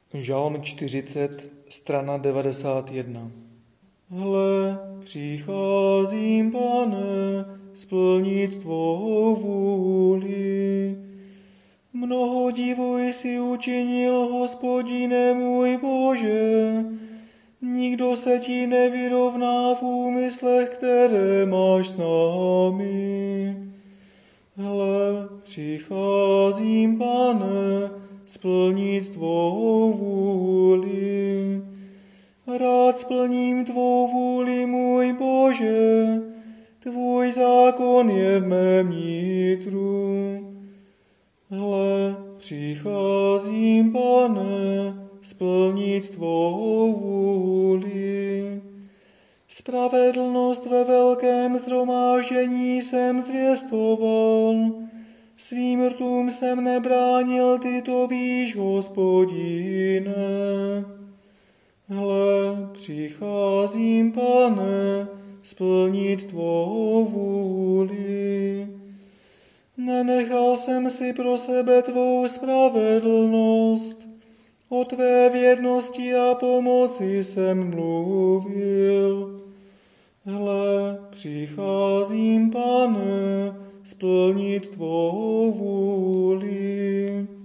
Žalm 40, strana 91. Hle, přicházím, Pane, splnit tvou vůli. Mnoho divu jsi učinil, Hospodine můj Bože, nikdo se ti nevyrovná v úmyslech, které máš s námi. Hle, přicházím, Pane, splnit tvou vůli. Rád splním tvou vůli, můj Bože, tvůj zákon je v mém nitru. Hle, přicházím, Pane, splnit tvou vůli. Spravedlnost ve velkém shromáždění jsem zvěstoval, svým rtům jsem nebránil, ty to víš, Hospodine. Hle, přicházím, Pane, splnit tvou vůli. Nenechal jsem si pro sebe tvou spravedlnost, o tvé věrnosti a pomoci jsem mluvil. Hle, přicházím, Pane, splnit tvou vůli.